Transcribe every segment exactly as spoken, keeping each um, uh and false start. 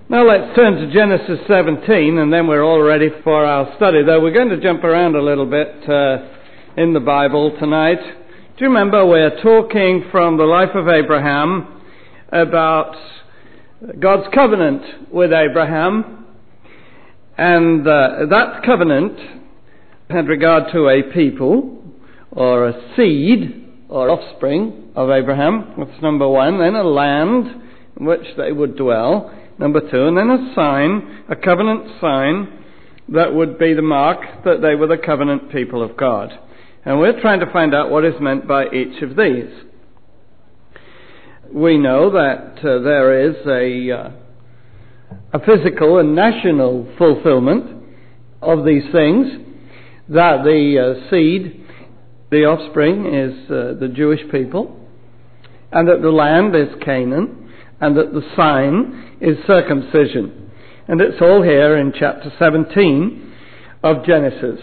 Now let's turn to Genesis seventeen, and then we're all ready for our study. Though we're going to jump around a little bit uh, in the Bible tonight. Do you remember we're talking from the life of Abraham about God's covenant with Abraham, and uh, that covenant had regard to a people, or a seed, or offspring of Abraham. That's number one. Then a land in which they would dwell. Number two, and then a sign, a covenant sign that would be the mark that they were the covenant people of God. And we're trying to find out what is meant by each of these. We know that uh, there is a, uh, a physical and national fulfillment of these things, that the uh, seed, the offspring, is uh, the Jewish people, and that the land is Canaan, and that the sign is circumcision. And it's all here in chapter seventeen of Genesis.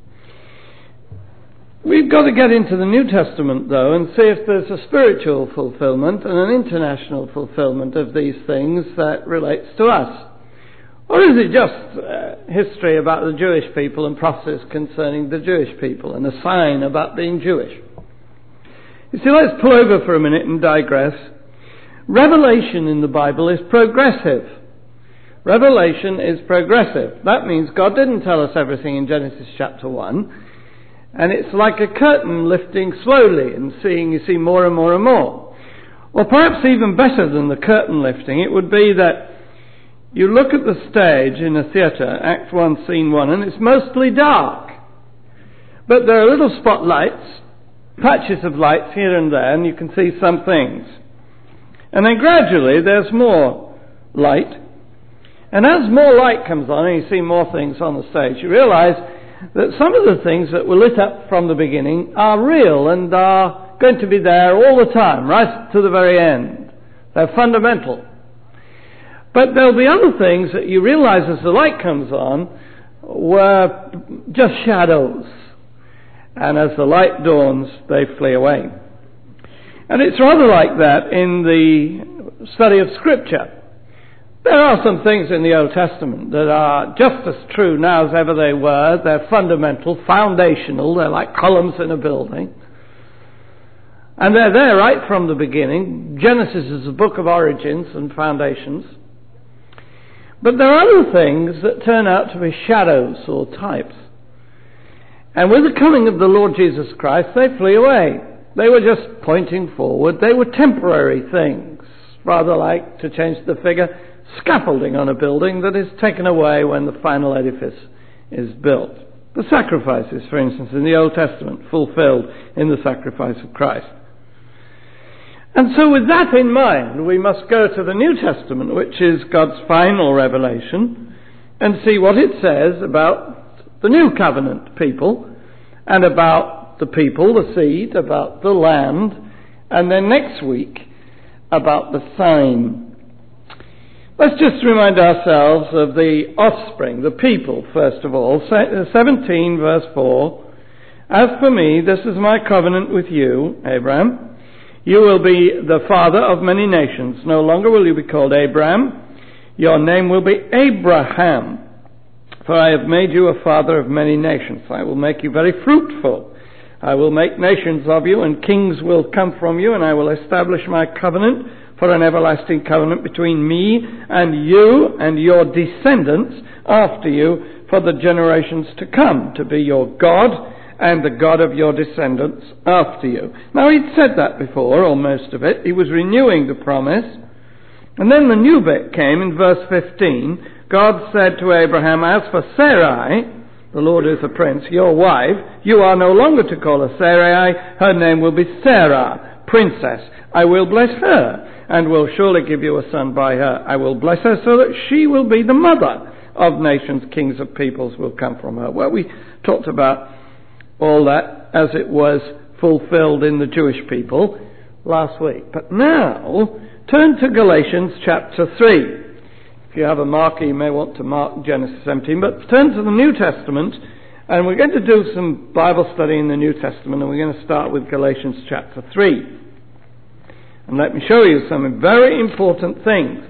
We've got to get into the New Testament, though, and see if there's a spiritual fulfillment and an international fulfillment of these things that relates to us. Or is it just uh, history about the Jewish people and prophecies concerning the Jewish people and a sign about being Jewish? You see, let's pull over for a minute and digress. Revelation in the Bible is progressive. Revelation is progressive. That means God didn't tell us everything in Genesis chapter one, and it's like a curtain lifting slowly and seeing, you see, more and more and more. Well, perhaps even better than the curtain lifting, it would be that you look at the stage in a theatre, Act one, Scene one, and it's mostly dark. But there are little spotlights, patches of lights here and there, and you can see some things. And then gradually there's more light. And as more light comes on and you see more things on the stage, you realize that some of the things that were lit up from the beginning are real and are going to be there all the time, right to the very end. They're fundamental. But there'll be other things that you realize as the light comes on were just shadows. And as the light dawns, they flee away. And it's rather like that in the study of Scripture. There are some things in the Old Testament that are just as true now as ever they were. They're fundamental, foundational. They're like columns in a building. And they're there right from the beginning. Genesis is a book of origins and foundations. But there are other things that turn out to be shadows or types. And with the coming of the Lord Jesus Christ, they flee away. They were just pointing forward. They were temporary things, rather like, to change the figure, scaffolding on a building that is taken away when the final edifice is built. The sacrifices, for instance, in the Old Testament, fulfilled in the sacrifice of Christ. And so with that in mind, we must go to the New Testament, which is God's final revelation, and see what it says about the new covenant people, and about the people, the seed, about the land, and then next week about the sign. Let's just remind ourselves of the offspring, the people, first of all. seventeen verse four. As for me, this is my covenant with you, Abraham. You will be the father of many nations. No longer will you be called Abraham. Your name will be Abraham. For I have made you a father of many nations. I will make you very fruitful. I will make nations of you, and kings will come from you, and I will establish my covenant for an everlasting covenant between me and you and your descendants after you for the generations to come, to be your God and the God of your descendants after you. Now, he'd said that before, or most of it. He was renewing the promise. And then the new bit came in verse fifteen. God said to Abraham, as for Sarai, the Lord is a prince, your wife, you are no longer to call her Sarai. Her name will be Sarah, princess. I will bless her, and will surely give you a son by her. I will bless her so that she will be the mother of nations. Kings of peoples will come from her. Well, we talked about all that as it was fulfilled in the Jewish people last week. But now, turn to Galatians chapter three. If you have a marker, you may want to mark Genesis seventeen. But turn to the New Testament, and we're going to do some Bible study in the New Testament, and we're going to start with Galatians chapter three. And let me show you some very important things.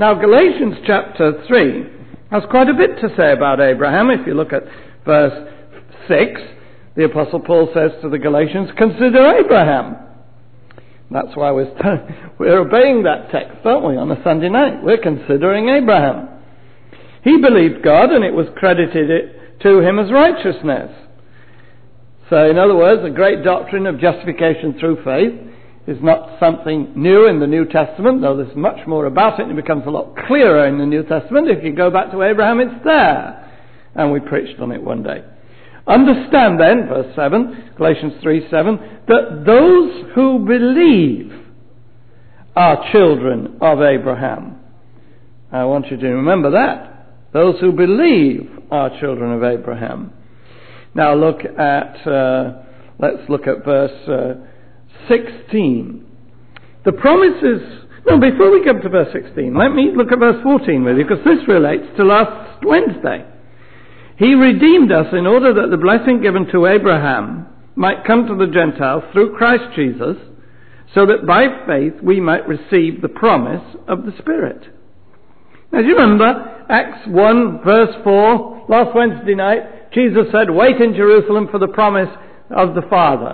Now, Galatians chapter three has quite a bit to say about Abraham. If you look at verse six, the Apostle Paul says to the Galatians, consider Abraham. That's why we're, we're obeying that text, aren't we, on a Sunday night? We're considering Abraham. He believed God, and it was credited it to him as righteousness. So, in other words, the great doctrine of justification through faith is not something new in the New Testament, though there's much more about it, and it becomes a lot clearer in the New Testament. If you go back to Abraham, it's there. And we preached on it one day. Understand then, verse seven, Galatians three seven, that those who believe are children of Abraham. I want you to remember that. Those who believe are children of Abraham. Now look at, uh, let's look at verse uh, sixteen. The promises, no, before we come to verse sixteen, let me look at verse fourteen with you, because this relates to last Wednesday. He redeemed us in order that the blessing given to Abraham might come to the Gentiles through Christ Jesus, so that by faith we might receive the promise of the Spirit. Now do you remember Acts one verse four, last Wednesday night, Jesus said, wait in Jerusalem for the promise of the Father.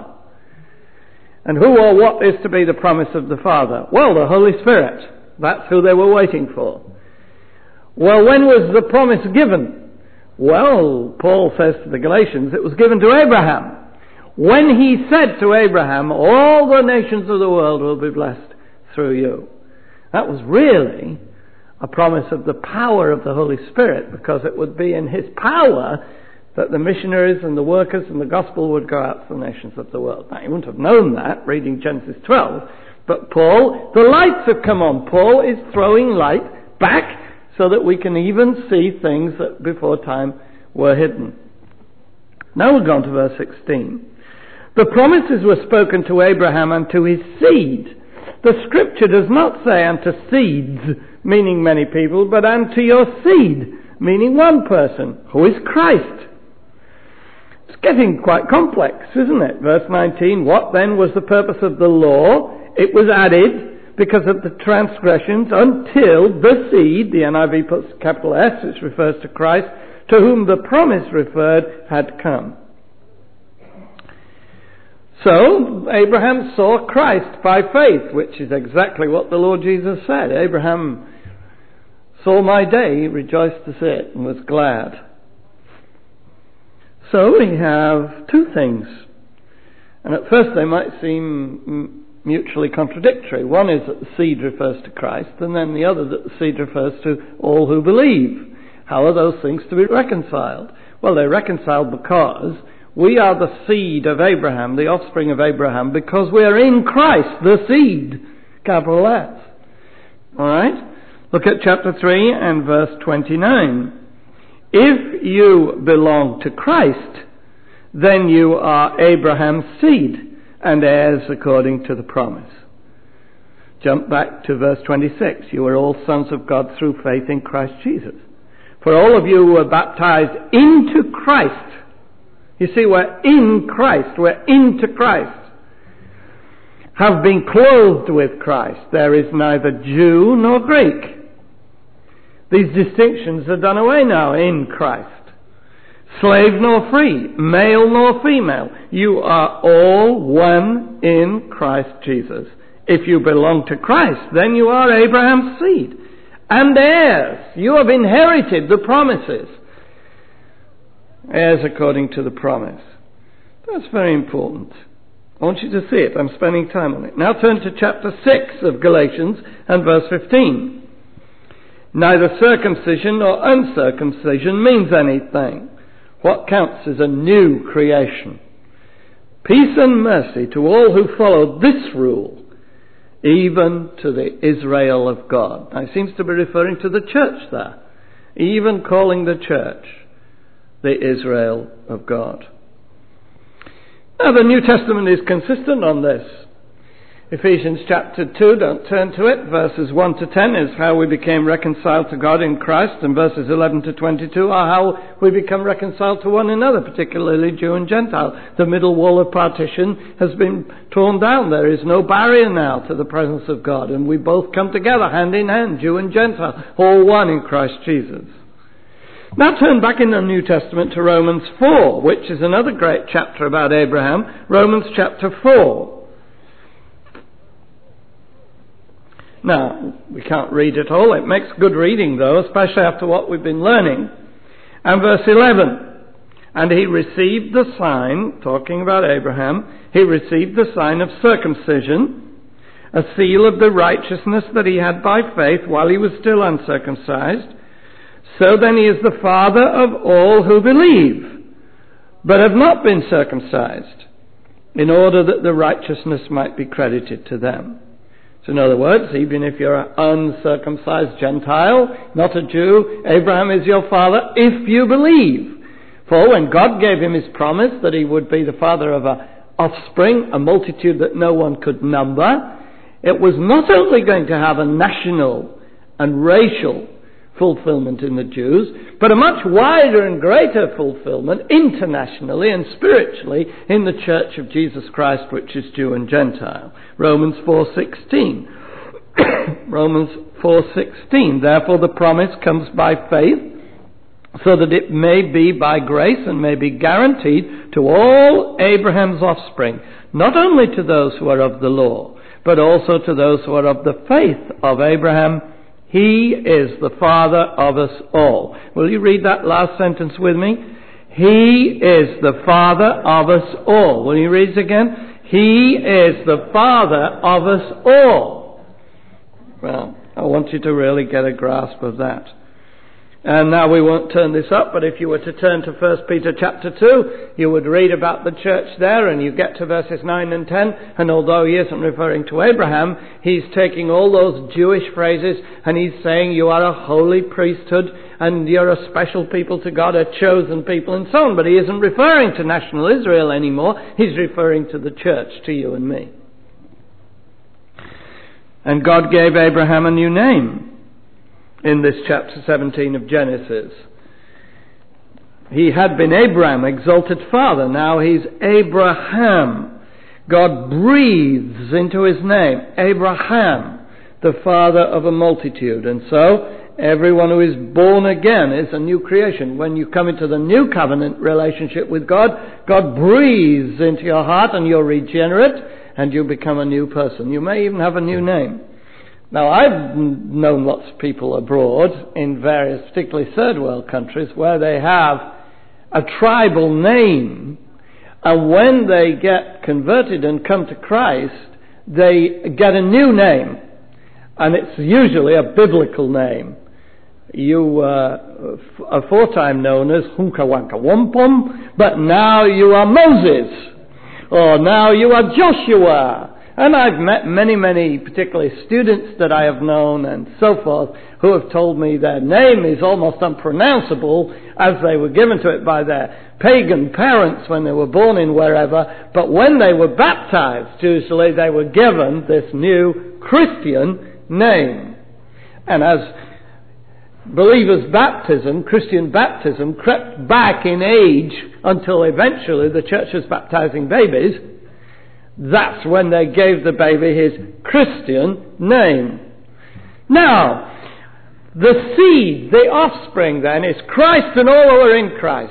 And who or what is to be the promise of the Father? Well, the Holy Spirit. That's who they were waiting for. Well, when was the promise given? Well, Paul says to the Galatians, it was given to Abraham. When he said to Abraham, all the nations of the world will be blessed through you. That was really a promise of the power of the Holy Spirit, because it would be in his power that the missionaries and the workers and the gospel would go out to the nations of the world. Now, you wouldn't have known that reading Genesis twelve, but Paul, the lights have come on. Paul is throwing light back so that we can even see things that before time were hidden. Now we're going to verse sixteen. The promises were spoken to Abraham and to his seed. The scripture does not say unto seeds, meaning many people, but unto your seed, meaning one person, who is Christ. It's getting quite complex, isn't it? Verse nineteen, what then was the purpose of the law? It was added because of the transgressions until the seed, the N I V puts capital S, which refers to Christ, to whom the promise referred, had come. So, Abraham saw Christ by faith, which is exactly what the Lord Jesus said. Abraham saw my day, he rejoiced to see it, and was glad. So we have two things. And at first they might seem mutually contradictory. One is that the seed refers to Christ, and then the other that the seed refers to all who believe. How are those things to be reconciled? Well, they're reconciled because we are the seed of Abraham, the offspring of Abraham, because we are in Christ, the seed, capital S. Alright? Look at chapter three and verse twenty-nine. If you belong to Christ, then you are Abraham's seed and heirs according to the promise. Jump back to verse twenty-six. You are all sons of God through faith in Christ Jesus. For all of you who were baptized into Christ. You see, we're in Christ. We're into Christ. Have been clothed with Christ. There is neither Jew nor Greek. These distinctions are done away now in Christ. Slave nor free, male nor female. You are all one in Christ Jesus. If you belong to Christ, then you are Abraham's seed and heirs. You have inherited the promises. Heirs according to the promise. That's very important. I want you to see it. I'm spending time on it. Now turn to chapter six of Galatians and verse fifteen. Neither circumcision nor uncircumcision means anything. What counts is a new creation. Peace and mercy to all who follow this rule, even to the Israel of God. Now, it seems to be referring to the church there, even calling the church the Israel of God. Now, the New Testament is consistent on this. Ephesians chapter two, don't turn to it, verses one to ten is how we became reconciled to God in Christ, and verses eleven to twenty-two are how we become reconciled to one another, particularly Jew and Gentile. The middle wall of partition has been torn down. There is no barrier now to the presence of God, and we both come together hand in hand, Jew and Gentile, all one in Christ Jesus. Now turn back in the New Testament to Romans four, which is another great chapter about Abraham. Romans chapter four. Now, we can't read it all. It makes good reading, though, especially after what we've been learning. And verse eleven. And he received the sign, talking about Abraham, he received the sign of circumcision, a seal of the righteousness that he had by faith while he was still uncircumcised. So then he is the father of all who believe, but have not been circumcised, in order that the righteousness might be credited to them. So in other words, even if you're an uncircumcised Gentile, not a Jew, Abraham is your father if you believe. For when God gave him his promise that he would be the father of an offspring, a multitude that no one could number, it was not only going to have a national and racial fulfillment in the Jews, but a much wider and greater fulfillment internationally and spiritually in the Church of Jesus Christ, which is Jew and Gentile. Romans four sixteen. Romans four sixteen. Therefore the promise comes by faith, so that it may be by grace and may be guaranteed to all Abraham's offspring, not only to those who are of the law, but also to those who are of the faith of Abraham. He is the father of us all. Will you read that last sentence with me? He is the father of us all. Will you read it again? He is the father of us all. Well, I want you to really get a grasp of that. And now we won't turn this up, but if you were to turn to First Peter chapter two, you would read about the church there, and you get to verses nine and ten, and although he isn't referring to Abraham, he's taking all those Jewish phrases, and he's saying you are a holy priesthood, and you're a special people to God, a chosen people, and so on. But he isn't referring to national Israel anymore. He's referring to the church, to you and me. And God gave Abraham a new name in this chapter seventeen of Genesis. He had been Abraham, exalted father. Now he's Abraham. God breathes into his name, Abraham, the father of a multitude. And so everyone who is born again is a new creation. When you come into the new covenant relationship with God, God breathes into your heart and you're regenerate and you become a new person. You may even have a new name. Now, I've known lots of people abroad in various, particularly third world countries, where they have a tribal name, and when they get converted and come to Christ, they get a new name, and it's usually a biblical name. You uh, are aforetime known as Hunka Wanka Wampum, but now you are Moses, or now you are Joshua. And I've met many, many, particularly students that I have known and so forth, who have told me their name is almost unpronounceable as they were given to it by their pagan parents when they were born in wherever. But when they were baptized, usually they were given this new Christian name. And as believers' baptism, Christian baptism, crept back in age until eventually the church was baptizing babies, that's when they gave the baby his Christian name. Now, the seed, the offspring then, is Christ and all who are in Christ.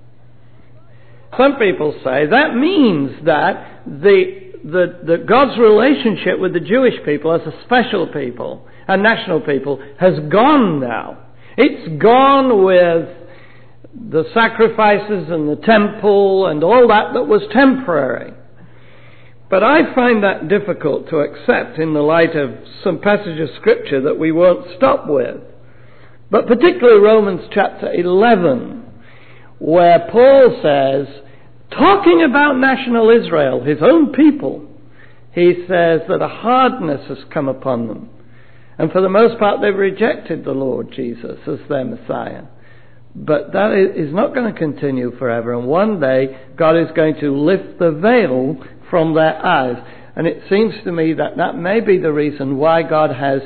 Some people say that means that the, the, the God's relationship with the Jewish people as a special people, a national people, has gone now. It's gone with the sacrifices and the temple and all that that was temporary. But I find that difficult to accept in the light of some passages of Scripture that we won't stop with. But particularly Romans chapter eleven, where Paul says, talking about national Israel, his own people, he says that a hardness has come upon them. And for the most part they've rejected the Lord Jesus as their Messiah. But that is not going to continue forever. And one day God is going to lift the veil from their eyes. And it seems to me that that may be the reason why God has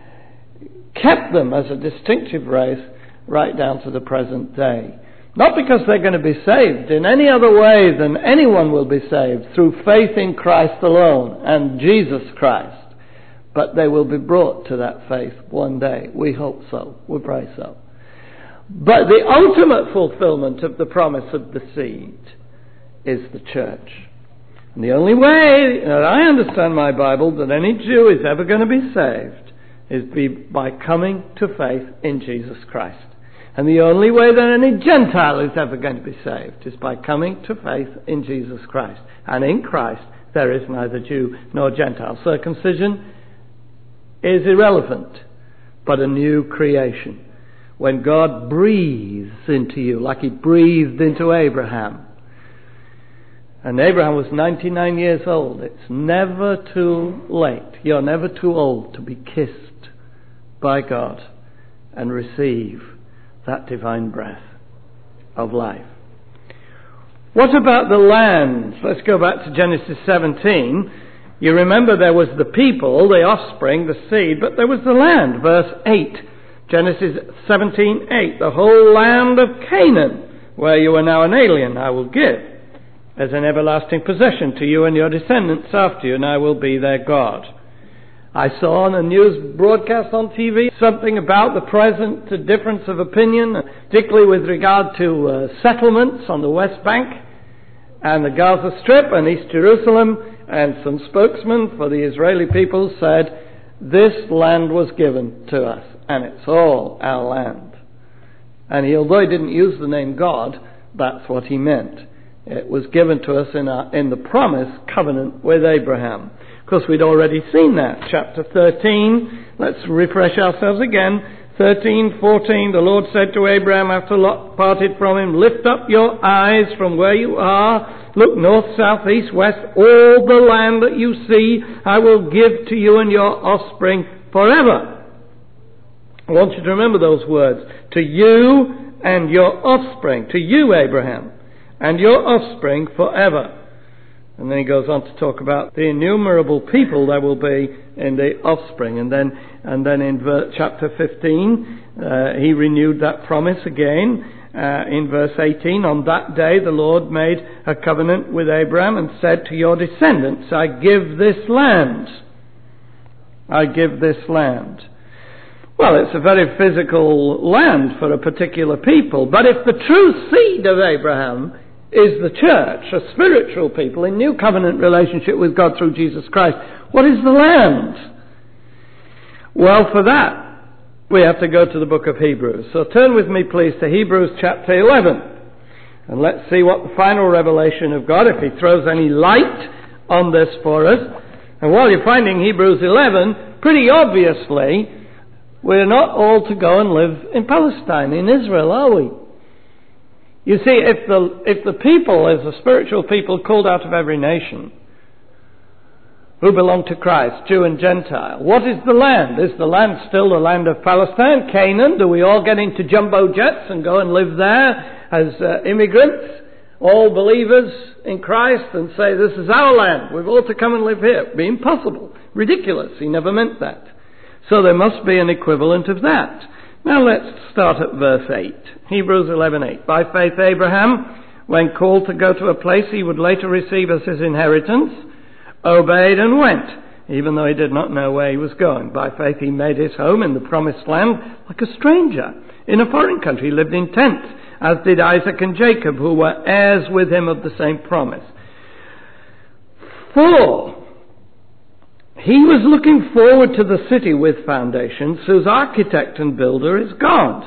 kept them as a distinctive race right down to the present day. Not because they're going to be saved in any other way than anyone will be saved, through faith in Christ alone and Jesus Christ. But they will be brought to that faith one day. We hope so. We pray so. But the ultimate fulfillment of the promise of the seed is the church. And the only way that I understand my Bible that any Jew is ever going to be saved is be by coming to faith in Jesus Christ. And the only way that any Gentile is ever going to be saved is by coming to faith in Jesus Christ. And in Christ there is neither Jew nor Gentile. Circumcision is irrelevant, but a new creation. When God breathes into you, like He breathed into Abraham. And Abraham was ninety-nine years old. It's never too late. You're never too old to be kissed by God and receive that divine breath of life. What about the land? Let's go back to Genesis seventeen. You remember there was the people, the offspring, the seed, but there was the land. Verse eight. Genesis seventeen eight. The whole land of Canaan, where you are now an alien, I will give as an everlasting possession to you and your descendants after you, and I will be their God. I saw on a news broadcast on T V something about the present difference of opinion, particularly with regard to uh, settlements on the West Bank and the Gaza Strip and East Jerusalem, and some spokesmen for the Israeli people said, this land was given to us, and it's all our land. And he, although he didn't use the name God, that's what he meant. It was given to us in, our, in the promise covenant with Abraham. Of course, we'd already seen that. Chapter thirteen, let's refresh ourselves again. thirteen, fourteen, the Lord said to Abraham after Lot parted from him, lift up your eyes from where you are, look north, south, east, west, all the land that you see I will give to you and your offspring forever. I want you to remember those words. To you and your offspring. To you, Abraham, and your offspring forever. And then he goes on to talk about the innumerable people there will be in the offspring. And then and then in ver- chapter fifteen, uh, he renewed that promise again. Uh, in verse eighteen, on that day the Lord made a covenant with Abraham and said to your descendants, I give this land. I give this land. Well, it's a very physical land for a particular people. But if the true seed of Abraham is the church, a spiritual people in new covenant relationship with God through Jesus Christ, what is the land? Well, for that, we have to go to the book of Hebrews. So turn with me, please, to Hebrews chapter eleven. And let's see what the final revelation of God, if He throws any light on this for us. And while you're finding Hebrews eleven, pretty obviously, we're not all to go and live in Palestine, in Israel, are we? You see, if the if the people is a spiritual people called out of every nation who belong to Christ, Jew and Gentile, what is the land? Is the land still the land of Palestine, Canaan? Do we all get into jumbo jets and go and live there as uh, immigrants, all believers in Christ, and say, this is our land, we've all to come and live here? It'd be impossible. Ridiculous. He never meant that. So there must be an equivalent of that. Now let's start at verse eight. Hebrews eleven eight. By faith Abraham, when called to go to a place he would later receive as his inheritance, obeyed and went, even though he did not know where he was going. By faith he made his home in the promised land like a stranger. In a foreign country he lived in tents, as did Isaac and Jacob, who were heirs with him of the same promise. For he was looking forward to the city with foundations, whose architect and builder is God.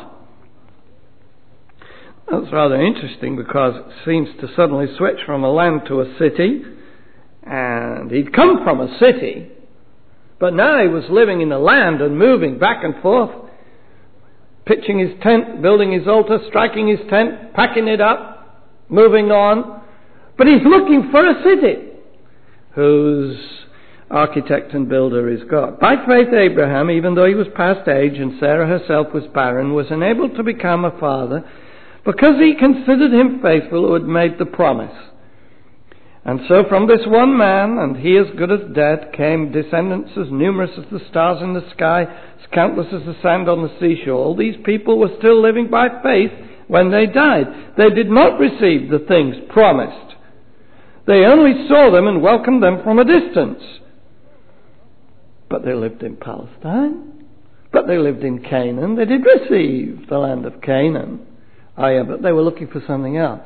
That's rather interesting, because it seems to suddenly switch from a land to a city. And he'd come from a city, but now he was living in a land and moving back and forth, pitching his tent, building his altar, striking his tent, packing it up, moving on. But he's looking for a city whose architect and builder is God. By faith Abraham, even though he was past age and Sarah herself was barren, was enabled to become a father because he considered him faithful who had made the promise. And so from this one man, and he as good as dead, came descendants as numerous as the stars in the sky, as countless as the sand on the seashore. All these people were still living by faith when they died. They did not receive the things promised. They only saw them and welcomed them from a distance. But they lived in Palestine. But they lived in Canaan. They did receive the land of Canaan. Oh yeah, but they were looking for something else.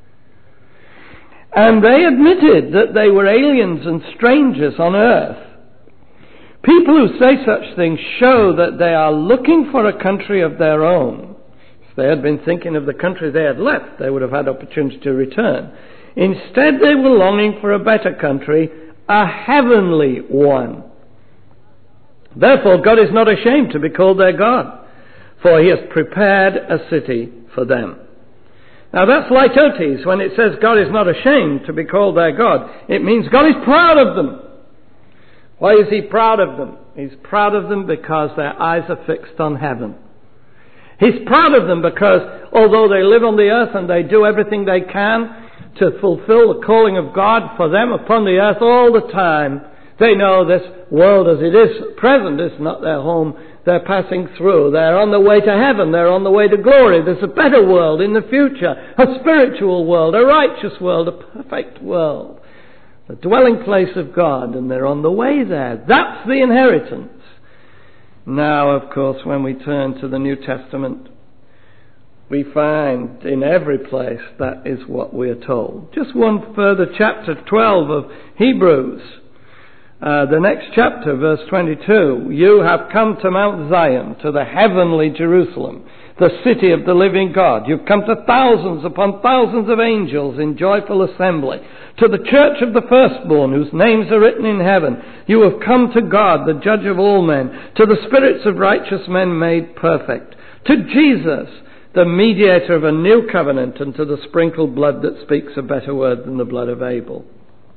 And they admitted that they were aliens and strangers on earth. People who say such things show that they are looking for a country of their own. If they had been thinking of the country they had left, they would have had opportunity to return. Instead, they were longing for a better country, a heavenly one. Therefore, God is not ashamed to be called their God, for he has prepared a city for them. Now that's litotes. When it says God is not ashamed to be called their God, it means God is proud of them. Why is he proud of them? He's proud of them because their eyes are fixed on heaven. He's proud of them because although they live on the earth and they do everything they can to fulfill the calling of God for them upon the earth all the time, they know this world as it is at present is not their home. They're passing through. They're on the way to heaven. They're on the way to glory. There's a better world in the future, a spiritual world, a righteous world, a perfect world, the dwelling place of God, and they're on the way there. That's the inheritance. Now, of course, when we turn to the New Testament, we find in every place that is what we are told. Just one further chapter, twelve of Hebrews. Uh, the next chapter, verse twenty-two, you have come to Mount Zion, to the heavenly Jerusalem, the city of the living God. You've come to thousands upon thousands of angels in joyful assembly, to the church of the firstborn, whose names are written in heaven. You have come to God, the judge of all men, to the spirits of righteous men made perfect, to Jesus, the mediator of a new covenant, and to the sprinkled blood that speaks a better word than the blood of Abel.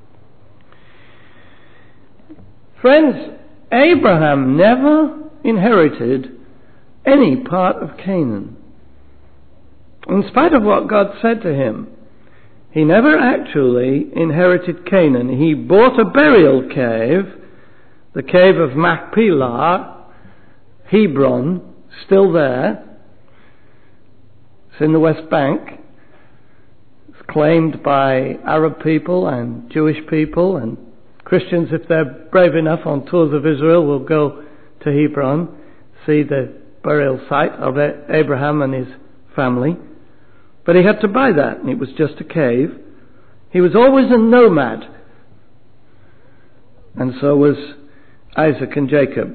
Friends, Abraham never inherited any part of Canaan. In spite of what God said to him, he never actually inherited Canaan. He bought a burial cave, the cave of Machpelah, Hebron, still there. It's in the West Bank. It's claimed by Arab people and Jewish people, and Christians, if they're brave enough on tours of Israel, will go to Hebron, see the burial site of Abraham and his family. But he had to buy that, and it was just a cave. He was always a nomad. And so was Isaac and Jacob.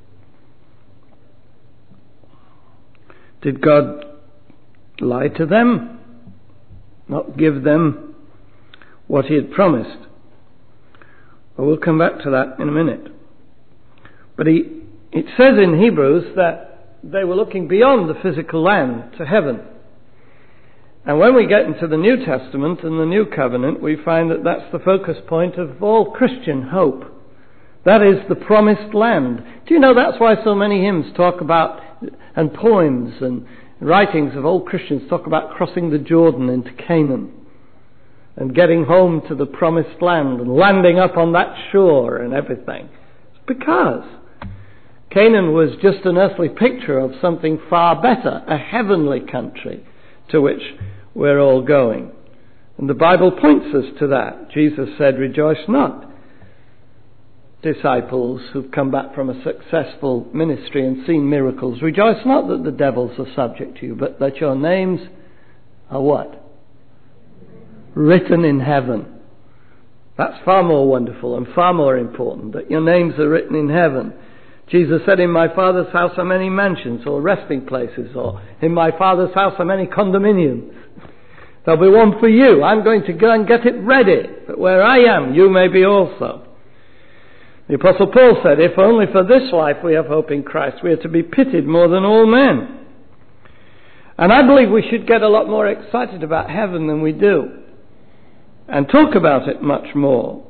Did God lie to them? Not give them what he had promised? Well, we'll come back to that in a minute. But he, it says in Hebrews that they were looking beyond the physical land to heaven. And when we get into the New Testament and the New Covenant, we find that that's the focus point of all Christian hope. That is the promised land. Do you know that's why so many hymns talk about, and poems and writings of old Christians talk about crossing the Jordan into Canaan and getting home to the promised land and landing up on that shore and everything? It's because Canaan was just an earthly picture of something far better, a heavenly country to which we're all going. And the Bible points us to that. Jesus said, rejoice not, disciples who've come back from a successful ministry and seen miracles. Rejoice not that the devils are subject to you, but that your names are what? Written in heaven. That's far more wonderful and far more important, that your names are written in heaven. Jesus said, in my Father's house are many mansions or resting places, or in my Father's house are many condominiums. There'll be one for you. I'm going to go and get it ready, that where I am, you may be also. The Apostle Paul said, if only for this life we have hope in Christ, we are to be pitied more than all men. And I believe we should get a lot more excited about heaven than we do, and talk about it much more.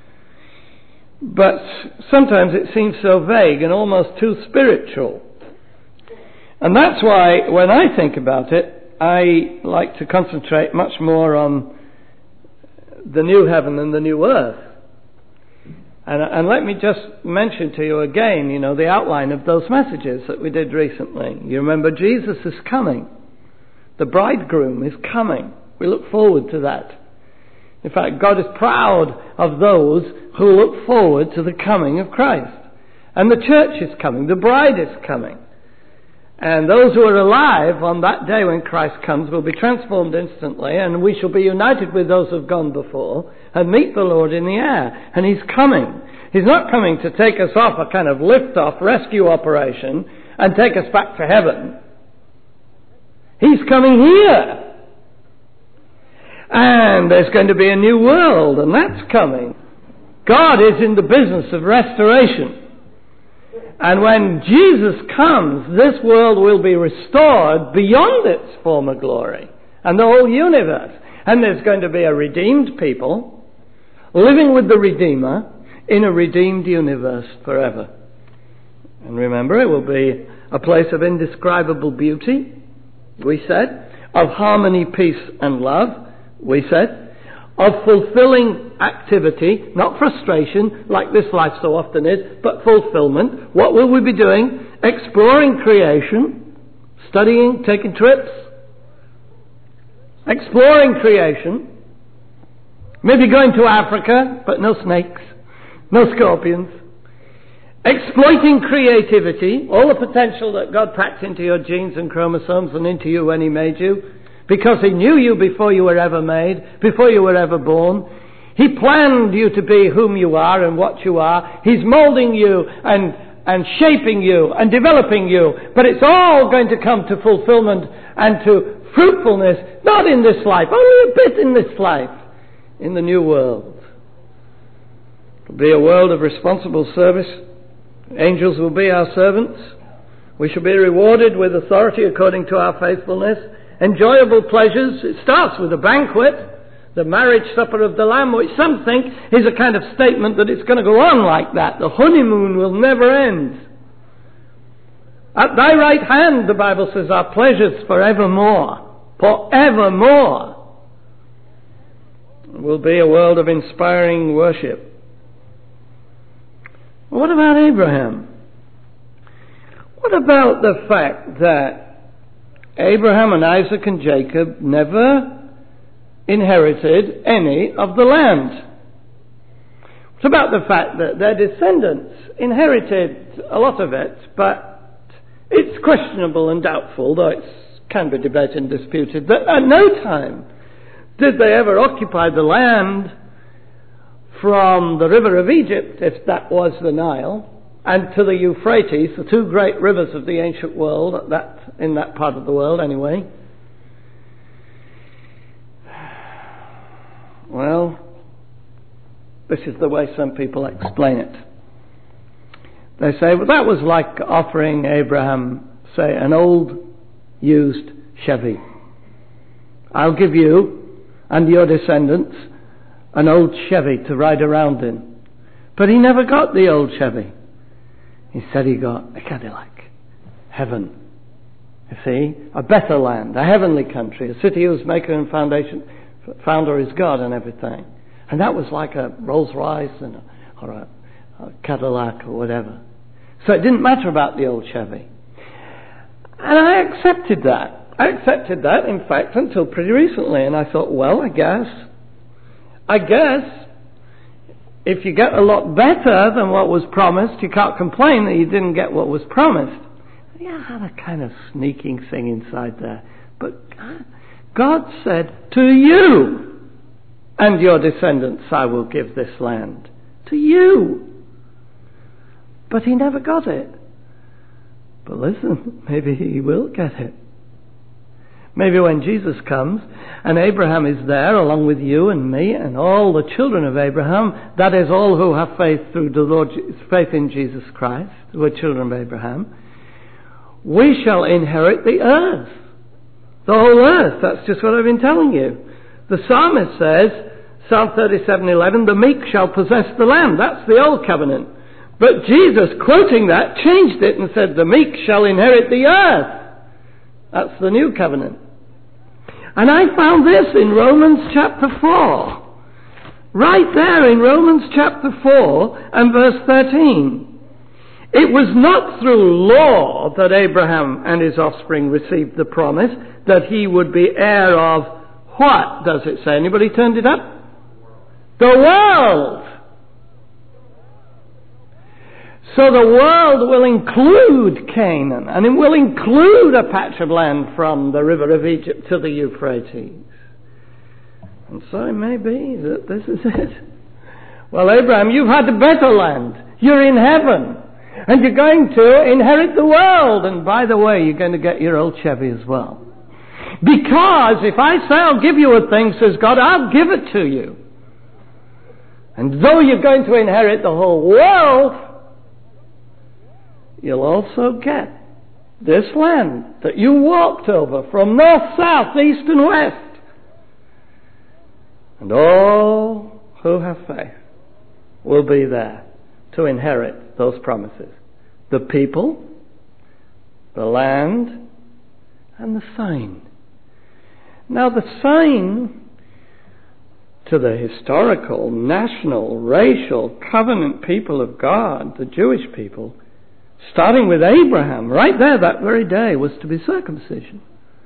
But sometimes it seems so vague and almost too spiritual. And that's why when I think about it, I like to concentrate much more on the new heaven and the new earth. And, and let me just mention to you again, you know, the outline of those messages that we did recently. You remember Jesus is coming. The bridegroom is coming. We look forward to that. In fact, God is proud of those who look forward to the coming of Christ. And the church is coming. The bride is coming. And those who are alive on that day when Christ comes will be transformed instantly, and we shall be united with those who have gone before and meet the Lord in the air. And He's coming. He's not coming to take us off a kind of lift-off rescue operation and take us back to heaven. He's coming here. And there's going to be a new world, and that's coming. God is in the business of restoration. And when Jesus comes, this world will be restored beyond its former glory, and the whole universe. And there's going to be a redeemed people living with the Redeemer in a redeemed universe forever. And remember, it will be a place of indescribable beauty, we said, of harmony, peace and love, we said, of fulfilling activity, not frustration like this life so often is, but fulfillment. What will we be doing? Exploring creation, studying, taking trips, exploring creation, maybe going to Africa, but no snakes, no scorpions, exploiting creativity, all the potential that God packed into your genes and chromosomes and into you when He made you, because He knew you before you were ever made, before you were ever born. He planned you to be whom you are and what you are. He's moulding you and, and shaping you and developing you. But it's all going to come to fulfillment and to fruitfulness, not in this life, only a bit in this life, in the new world. It'll be a world of responsible service. Angels will be our servants. We shall be rewarded with authority according to our faithfulness. Enjoyable pleasures. It starts with a banquet, the marriage supper of the Lamb, which some think is a kind of statement that it's going to go on like that. The honeymoon will never end. At thy right hand, the Bible says, are pleasures forevermore. Forevermore. It will be a world of inspiring worship. What about Abraham? What about the fact that Abraham and Isaac and Jacob never inherited any of the land? What about the fact that their descendants inherited a lot of it, but it's questionable and doubtful, though it can be debated and disputed, that at no time did they ever occupy the land from the river of Egypt, if that was the Nile, and to the Euphrates, the two great rivers of the ancient world, that, in that part of the world anyway. Well, this is the way some people explain it. They say, well, that was like offering Abraham, say, an old used Chevy. I'll give you and your descendants an old Chevy to ride around in. But he never got the old Chevy. He said he got a Cadillac. Heaven. You see? A better land. A heavenly country. A city whose maker and foundation, founder is God and everything. And that was like a Rolls Royce and a, or a, a Cadillac or whatever. So it didn't matter about the old Chevy. And I accepted that. I accepted that, in fact, until pretty recently. And I thought, well, I guess, I guess, if you get a lot better than what was promised, you can't complain that you didn't get what was promised. Yeah, I had a kind of sneaking thing inside there. But God said, to you and your descendants I will give this land. To you. But he never got it. But listen, maybe he will get it. Maybe when Jesus comes and Abraham is there along with you and me and all the children of Abraham, that is all who have faith through the Lord, faith in Jesus Christ, who are children of Abraham, we shall inherit the earth. The whole earth. That's just what I've been telling you. The psalmist says, Psalm thirty-seven eleven, the meek shall possess the land. That's the old covenant. But Jesus, quoting that, changed it and said, the meek shall inherit the earth. That's the new covenant. And I found this in Romans chapter four. Right there in Romans chapter four and verse thirteen. It was not through law that Abraham and his offspring received the promise that he would be heir of what does it say? Anybody turned it up? The world. So the world will include Canaan, and it will include a patch of land from the river of Egypt to the Euphrates. And so it may be that this is it. Well, Abraham, you've had a better land. You're in heaven. And you're going to inherit the world. And by the way, you're going to get your old Chevy as well. Because if I say I'll give you a thing, says God, I'll give it to you. And though you're going to inherit the whole world, you'll also get this land that you walked over from north, south, east and west. And all who have faith will be there to inherit those promises. The people, the land, and the sign. Now the sign to the historical, national, racial, covenant people of God, the Jewish people, starting with Abraham, right there that very day, was to be circumcision.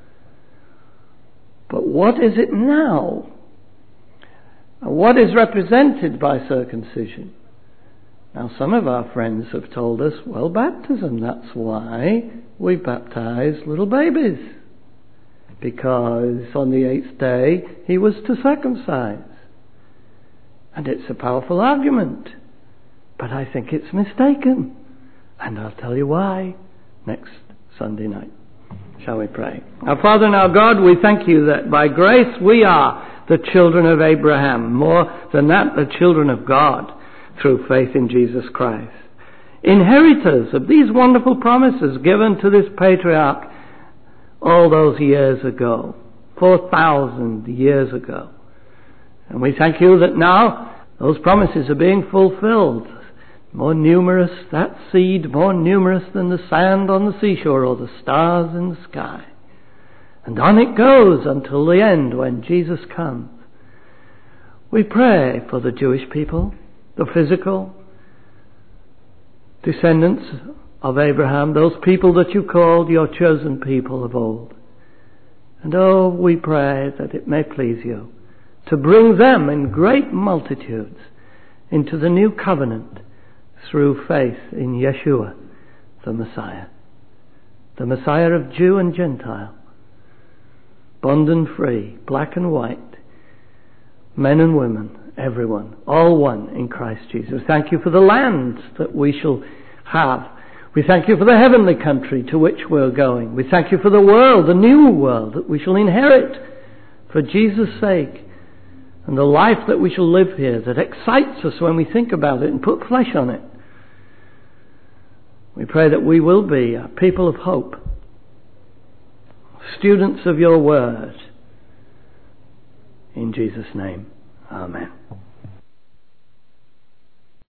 But what is it now? What is represented by circumcision? Now some of our friends have told us, well, baptism, that's why we baptize little babies. Because on the eighth day he was to circumcise. And it's a powerful argument. But I think it's mistaken. And I'll tell you why next Sunday night. Shall we pray? Our Father and our God, we thank you that by grace we are the children of Abraham. More than that, the children of God through faith in Jesus Christ. Inheritors of these wonderful promises given to this patriarch all those years ago. Four thousand years ago. And we thank you that now those promises are being fulfilled. More numerous, that seed more numerous than the sand on the seashore or the stars in the sky. And on it goes until the end when Jesus comes. We pray for the Jewish people, the physical descendants of Abraham, those people that you called your chosen people of old. And oh, we pray that it may please you to bring them in great multitudes into the new covenant through faith in Yeshua, the Messiah. The Messiah of Jew and Gentile, bond and free, black and white, men and women, everyone, all one in Christ Jesus. Thank you for the land that we shall have. We thank you for the heavenly country to which we're going. We thank you for the world, the new world that we shall inherit for Jesus' sake, and the life that we shall live here that excites us when we think about it and put flesh on it. We pray that we will be a people of hope, students of your word. In Jesus' name, amen.